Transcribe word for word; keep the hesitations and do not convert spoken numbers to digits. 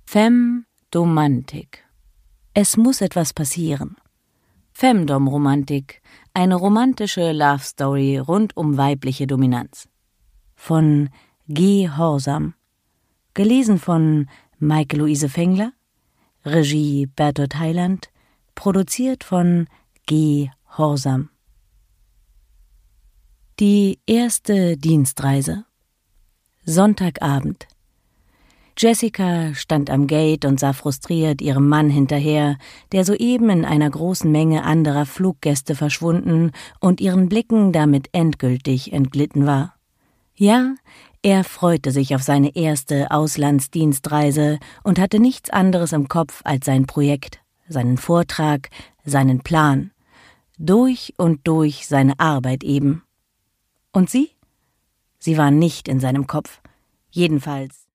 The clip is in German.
Femdomantik. Es muss etwas passieren. Femdom-Romantik, eine romantische Love Story rund um weibliche Dominanz. Von G. Horsam. Gelesen von Maike-Luise Fengler. Regie Bertolt Heiland. Produziert von G. Horsam. Die erste Dienstreise. Sonntagabend. Jessica stand am Gate und sah frustriert ihrem Mann hinterher, der soeben in einer großen Menge anderer Fluggäste verschwunden und ihren Blicken damit endgültig entglitten war. Ja, er freute sich auf seine erste Auslandsdienstreise und hatte nichts anderes im Kopf als sein Projekt, seinen Vortrag, seinen Plan. Durch und durch seine Arbeit eben. Und sie? Sie war nicht in seinem Kopf. Jedenfalls